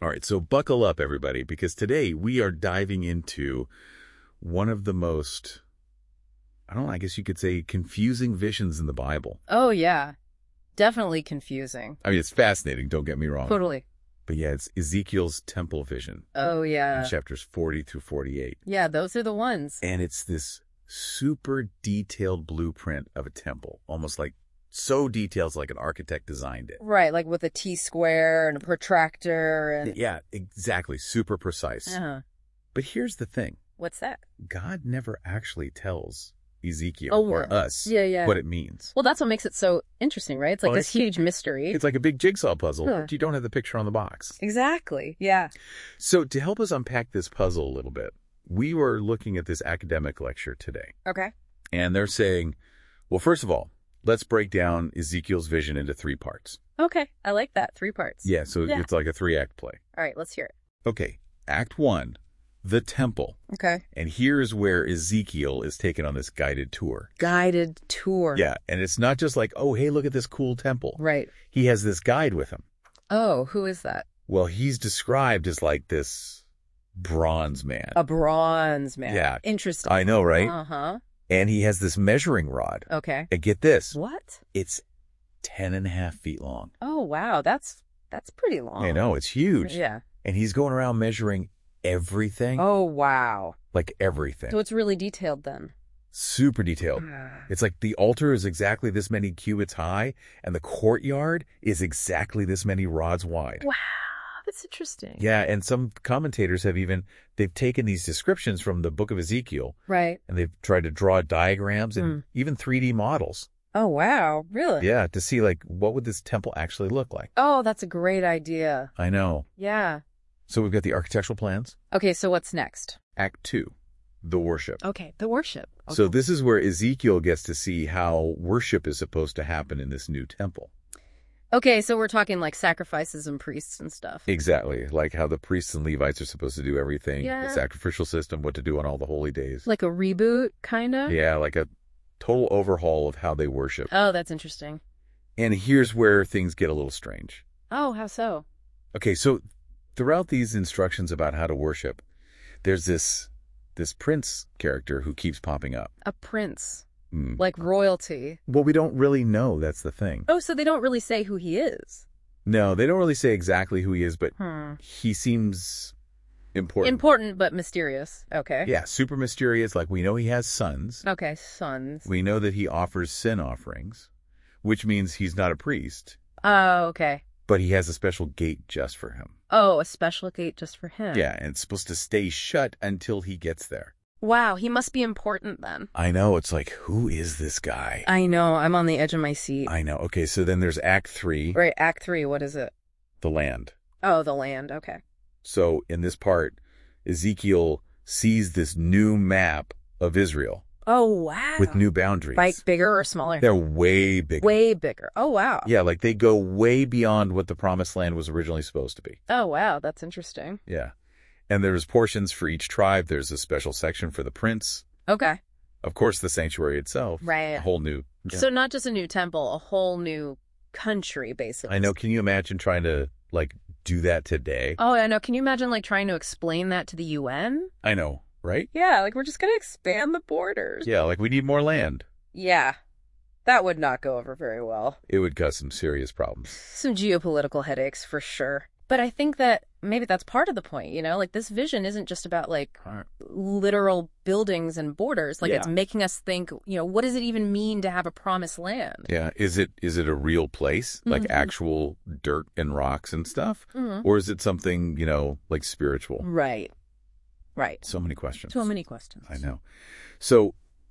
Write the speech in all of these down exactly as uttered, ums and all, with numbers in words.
All right, so buckle up, everybody, because today we are diving into one of the most, I don't know, I guess you could say confusing visions in the Bible. Oh, yeah. Definitely confusing. I mean, it's fascinating, don't get me wrong. Totally. But yeah, it's Ezekiel's temple vision. Oh, yeah. In chapters forty through forty-eight. Yeah, those are the ones. And it's this super detailed blueprint of a temple, almost like so detailed like an architect designed it. Right, like with a T-square and a protractor. and Yeah, exactly. Super precise. Uh-huh. But here's the thing. What's that? God never actually tells Ezekiel Oh, or us yeah, yeah. what it means. Well, that's what makes it so interesting, right? It's like Well, this huge mystery. It's like a big jigsaw puzzle, Huh. but you don't have the picture on the box. Exactly, yeah. So to help us unpack this puzzle a little bit, we were looking at this academic lecture today. Okay. And they're saying, well, first of all, let's break down Ezekiel's vision into three parts. Okay, I like that. Three parts. Yeah, so Yeah. it's like a three-act play. All right, let's hear it. Okay, Act One, the temple. Okay. And here's where Ezekiel is taken on this guided tour. Guided tour. Yeah, and it's not just like, oh, hey, look at this cool temple. Right. He has this guide with him. Oh, who is that? Well, he's described as like this bronze man. A bronze man. Yeah. Interesting. I know, right? Uh-huh. And he has this measuring rod. Okay. And get this. What? It's ten and a half feet long. Oh, wow. That's that's pretty long. I know, it's huge. Yeah. And he's going around measuring everything. Oh, wow. Like everything. So it's really detailed then. Super detailed. It's like the altar is exactly this many cubits high, and the courtyard is exactly this many rods wide. Wow. That's interesting. Yeah, and some commentators have even, they've taken these descriptions from the book of Ezekiel, Right. and they've tried to draw diagrams and Mm. even three D models. Oh, wow. Really? Yeah, to see like, what would this temple actually look like? Oh, that's a great idea. I know. Yeah. So we've got the architectural plans. Okay, so what's next? Act two, the worship. Okay, the worship. Okay. So this is where Ezekiel gets to see how worship is supposed to happen in this new temple. Okay, so we're talking like sacrifices and priests and stuff. Exactly. Like how the priests and Levites are supposed to do everything. Yeah. The sacrificial system, what to do on all the holy days. Like a reboot, kind of? Yeah, like a total overhaul of how they worship. Oh, that's interesting. And here's where things get a little strange. Oh, how so? Okay, so throughout these instructions about how to worship, there's this this prince character who keeps popping up. A prince. Mm. Like royalty. Well, we don't really know. That's the thing. Oh, so they don't really say who he is. No, they don't really say exactly who he is, but Hmm. he seems important. Important, but mysterious. Okay. Yeah, super mysterious. Like we know he has sons. Okay, sons. We know that he offers sin offerings, which means he's not a priest, Oh, okay. but he has a special gate just for him. Oh, a special gate just for him. Yeah, and it's supposed to stay shut until he gets there. Wow, he must be important then. I know. It's like, who is this guy? I know. I'm on the edge of my seat. I know. Okay, so then there's Act Three, Right, Act Three. What is it? the land. Oh, the land. Okay. So in this part, Ezekiel sees this new map of Israel Oh, wow. with new boundaries. Like bigger or smaller? They're way bigger. Way bigger. Oh, wow. Yeah, like they go way beyond what the promised land was originally supposed to be. Oh, wow. That's interesting. Yeah. And there's portions for each tribe. There's a special section for the prince. Okay. Of course, the sanctuary itself. Right. A whole new. Yeah. So not just a new temple, a whole new country, basically. I know. Can you imagine trying to, like, do that today? Oh, I know. Can you imagine, like, trying to explain that to the U N? I know, right? Yeah, like, we're just going to expand the borders. Yeah, like we need more land. Yeah. That would not go over very well. It would cause some serious problems. Some geopolitical headaches, for sure. But I think that maybe that's part of the point, you know? Like, this vision isn't just about, like, literal buildings and borders. Like, Yeah. it's making us think, you know, what does it even mean to have a promised land? Yeah. Is it is it a real place, like Mhm. actual dirt and rocks and stuff? Mhm. Or is it something, you know, like spiritual? Right. Right. So many questions. So many questions. I know. So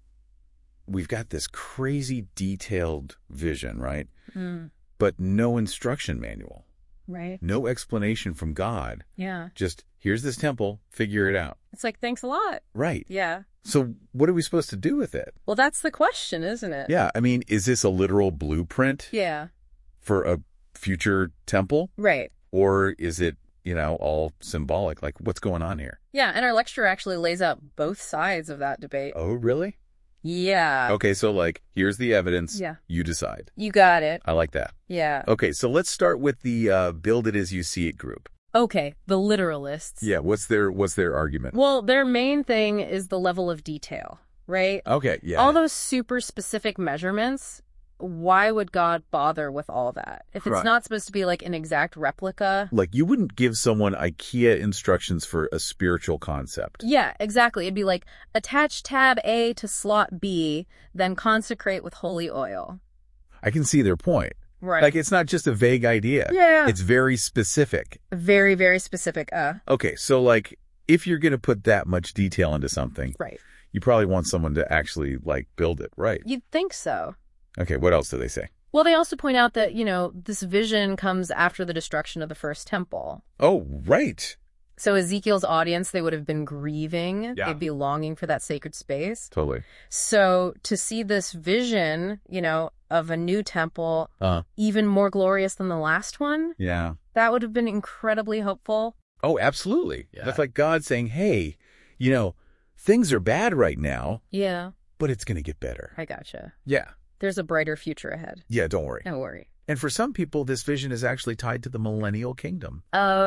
we've got this crazy detailed vision, right? Mm, But no instruction manual, right. no explanation from God. Yeah. Just here's this temple, figure it out. It's like, thanks a lot. Right. Yeah. So what are we supposed to do with it? Well, that's the question, isn't it? Yeah. I mean, is this a literal blueprint Yeah. for a future temple? Right. Or is it, you know, all symbolic? Like, what's going on here? Yeah, and our lecturer actually lays out both sides of that debate. Oh, really? Yeah. Okay, so like, here's the evidence. Yeah. You decide. You got it. I like that. Yeah. Okay, so let's start with the uh, build it as you see it group. Okay, the literalists. Yeah, what's their what's their argument? Well, their main thing is the level of detail, right? Okay, yeah. All those super specific measurements, why would God bother with all that? If it's Right. not supposed to be like an exact replica. Like, you wouldn't give someone IKEA instructions for a spiritual concept. Yeah, exactly. It'd be like, attach tab A to slot B, then consecrate with holy oil. I can see their point. Right. Like, it's not just a vague idea. Yeah. It's very specific. Very, very specific. Uh, Okay, so, like, if you're going to put that much detail into something, right. you probably want someone to actually, like, build it, right? You'd think so. Okay, what else do they say? Well, they also point out that, you know, this vision comes after the destruction of the first temple. Oh, right. So Ezekiel's audience, they would have been grieving. Yeah. They'd be longing for that sacred space. Totally. So to see this vision, you know, of a new temple, Uh, even more glorious than the last one, yeah. that would have been incredibly hopeful. Oh, absolutely. Yeah. That's like God saying, hey, you know, things are bad right now, Yeah, but it's going to get better. I gotcha. Yeah. There's a brighter future ahead. Yeah, don't worry. Don't worry. And for some people, this vision is actually tied to the millennial kingdom.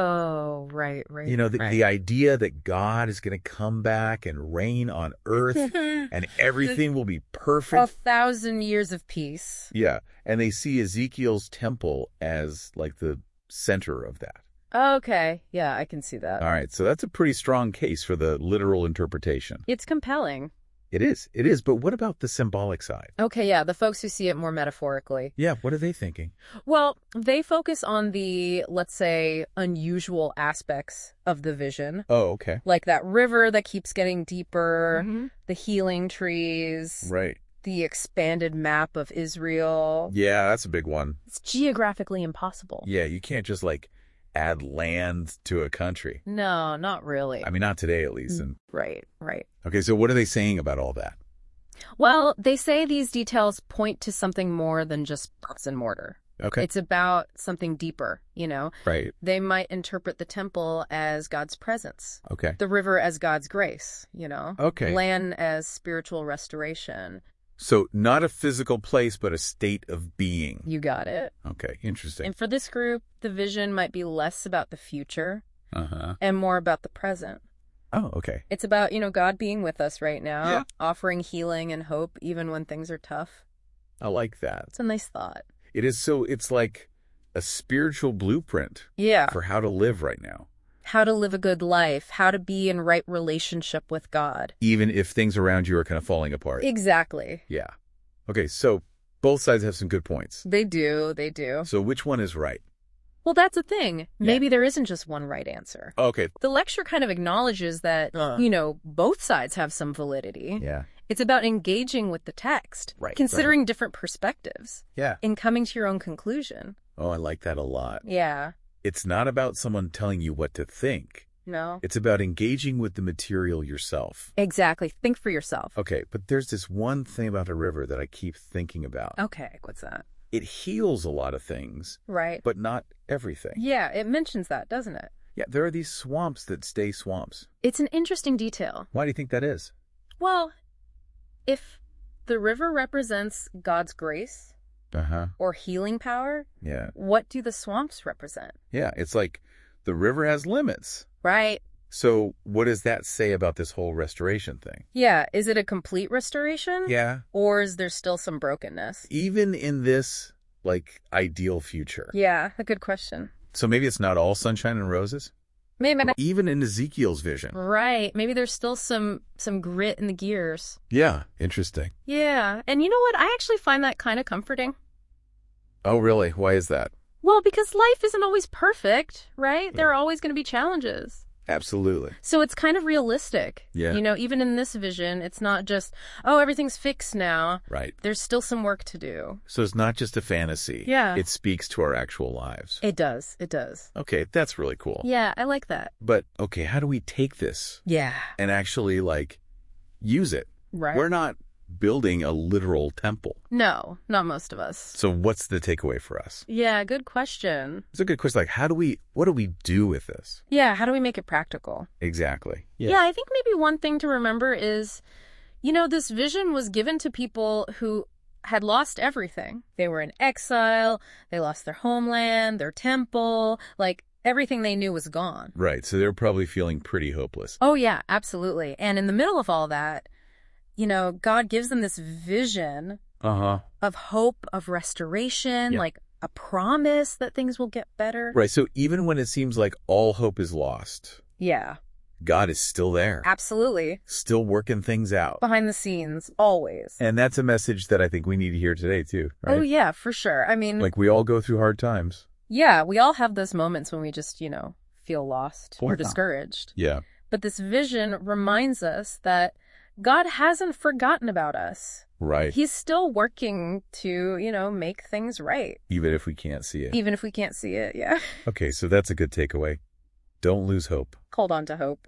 Oh, right, right. You know, the, right. the idea that God is going to come back and reign on earth and everything will be A perfect. thousand years of peace. Yeah. And they see Ezekiel's temple as like the center of that. Okay, yeah, I can see that. All right. So that's a pretty strong case for the literal interpretation. It's compelling. It is. It is. But what about the symbolic side? Okay, yeah, the folks who see it more metaphorically. Yeah. What are they thinking? Well, they focus on the, let's say, unusual aspects of the vision, Oh, okay. like that river that keeps getting deeper, Mm-hmm. the healing trees, Right. the expanded map of Israel. Yeah, that's a big one. It's geographically impossible. Yeah, you can't just like add land to a country. No, not really. I mean, not today at least. And Right, right. okay, so what are they saying about all that? Well, they say these details point to something more than just bricks and mortar. Okay. It's about something deeper, you know? Right. They might interpret the temple as God's presence, Okay. the river as God's grace, you know? Okay. Land as spiritual restoration. So not a physical place, but a state of being. You got it. Okay, interesting. And for this group, the vision might be less about the future Uh-huh. and more about the present. Oh, okay. It's about, you know, God being with us right now, Yeah. offering healing and hope even when things are tough. I like that. It's a nice thought. It is so, it's like a spiritual blueprint Yeah. for how to live right now, How to live a good life, how to be in right relationship with God. even if things around you are kind of falling apart. Exactly. Yeah. Okay, so both sides have some good points. They do. They do. So which one is right? Well, that's the thing. Maybe there isn't just one right answer. Okay. The lecture kind of acknowledges that, Uh. you know, both sides have some validity. Yeah. It's about engaging with the text, Right, considering different perspectives, Yeah. and coming to your own conclusion. Oh, I like that a lot. Yeah. It's not about someone telling you what to think. No? It's about engaging with the material yourself. Exactly. Think for yourself. Okay, but there's this one thing about a river that I keep thinking about. Okay. What's that? It heals a lot of things, Right. but not everything. Yeah, it mentions that, doesn't it? Yeah, there are these swamps that stay swamps. It's an interesting detail. Why do you think that is? Well, if the river represents God's grace Uh-huh. or healing power, Yeah. what do the swamps represent? Yeah, it's like the river has limits. Right. So what does that say about this whole restoration thing? Yeah. Is it a complete restoration? Yeah. Or is there still some brokenness? Even in this, like, ideal future. Yeah, a good question. So maybe it's not all sunshine and roses? Maybe not. Even in Ezekiel's vision. Right. Maybe there's still some some grit in the gears. Yeah, interesting. Yeah. And you know what? I actually find that kind of comforting. Oh, really? Why is that? Well, because life isn't always perfect, right? There are always going to be challenges. Absolutely. So it's kind of realistic. Yeah. You know, even in this vision, it's not just, oh, everything's fixed now. Right. There's still some work to do. So it's not just a fantasy. Yeah. It speaks to our actual lives. It does. It does. Okay, that's really cool. Yeah, I like that. But, okay, how do we take this Yeah. and actually, like, use it? Right. We're not building a literal temple. No, not most of us. So what's the takeaway for us? Yeah, good question. It's a good question. Like, how do we, what do we do with this? Yeah, how do we make it practical? Exactly. Yeah. I think maybe one thing to remember is, you know, this vision was given to people who had lost everything. They were in exile, they lost their homeland, their temple. Like, everything they knew was gone. Right. So they're probably feeling pretty hopeless. Oh, yeah, absolutely. And in the middle of all that, you know, God gives them this vision Uh-huh. of hope, of restoration, Yeah. like a promise that things will get better. Right. So even when it seems like all hope is lost, Yeah, God is still there, absolutely. still working things out. Behind the scenes, always. And that's a message that I think we need to hear today, too. Right? Oh, yeah, for sure. I mean, Like we all go through hard times. yeah, we all have those moments when we just, you know, feel lost Or or not. discouraged. Yeah. But this vision reminds us that God hasn't forgotten about us. Right. He's still working to, you know, make things right, Even if we can't see it. even if we can't see it. Yeah. Okay, so that's a good takeaway. Don't lose hope. Hold on to hope.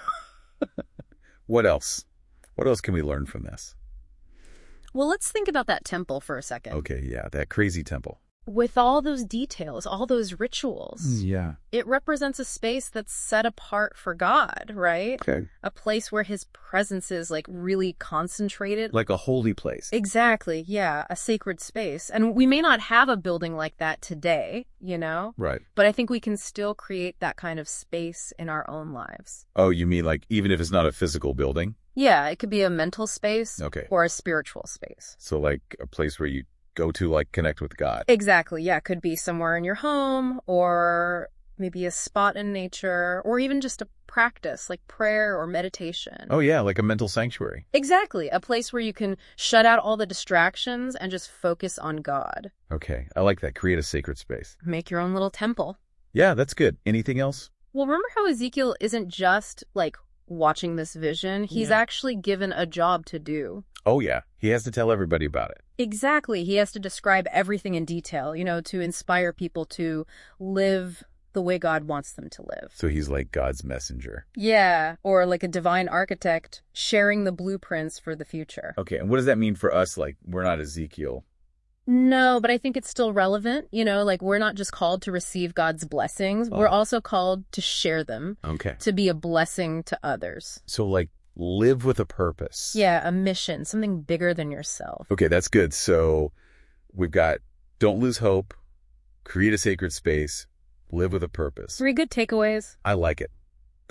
What else? What else can we learn from this? Well, let's think about that temple for a second. Okay, yeah, that crazy temple. With all those details, all those rituals, Yeah. it represents a space that's set apart for God, right? Okay. A place where his presence is like really concentrated. Like a holy place. Exactly, yeah, a sacred space. And we may not have a building like that today, you know? Right. But I think we can still create that kind of space in our own lives. Oh, you mean like even if it's not a physical building? Yeah, it could be a mental space Okay. or a spiritual space. So like a place where you go to like connect with God. Exactly, yeah, it could be somewhere in your home or maybe a spot in nature or even just a practice like prayer or meditation. Oh yeah, like a mental sanctuary. Exactly, a place where you can shut out all the distractions and just focus on God. Okay, I like that. Create a sacred space. Make your own little temple. Yeah, that's good. Anything else? Well, remember how Ezekiel isn't just like watching this vision? He's Yeah. actually given a job to do. Oh yeah, he has to tell everybody about it. Exactly. He has to describe everything in detail, you know, to inspire people to live the way God wants them to live. So he's like God's messenger. Yeah, or like a divine architect sharing the blueprints for the future. Okay, and what does that mean for us? Like, we're not Ezekiel. No, but I think it's still relevant. You know, like we're not just called to receive God's blessings. We're Oh. also called to share them, Okay. to be a blessing to others. So like live with a purpose. Yeah, a mission, something bigger than yourself. Okay, that's good. So we've got don't lose hope, create a sacred space, live with a purpose. Three good takeaways. I like it.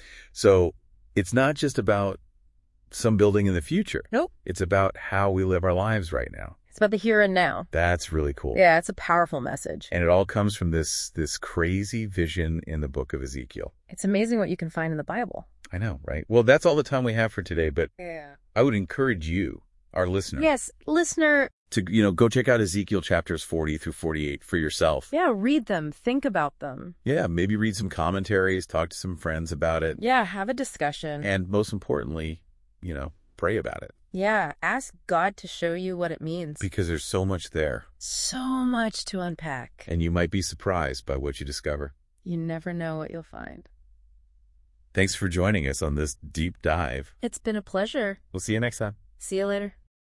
So it's not just about some building in the future. Nope. It's about how we live our lives right now. It's about the here and now. That's really cool. Yeah, it's a powerful message. And it all comes from this this crazy vision in the book of Ezekiel. It's amazing what you can find in the Bible. I know, right? Well, that's all the time we have for today, but Yeah. I would encourage you, our listener, Yes, listener, to, you know, go check out Ezekiel chapters forty through forty-eight for yourself. yeah, read them, think about them. Yeah, maybe read some commentaries, talk to some friends about it, Yeah, have a discussion. and most importantly, you know, pray about it Yeah, ask God to show you what it means. because there's so much there, So much to unpack. and you might be surprised by what you discover. You never know what you'll find. Thanks for joining us on this deep dive. It's been a pleasure. We'll see you next time. See you later.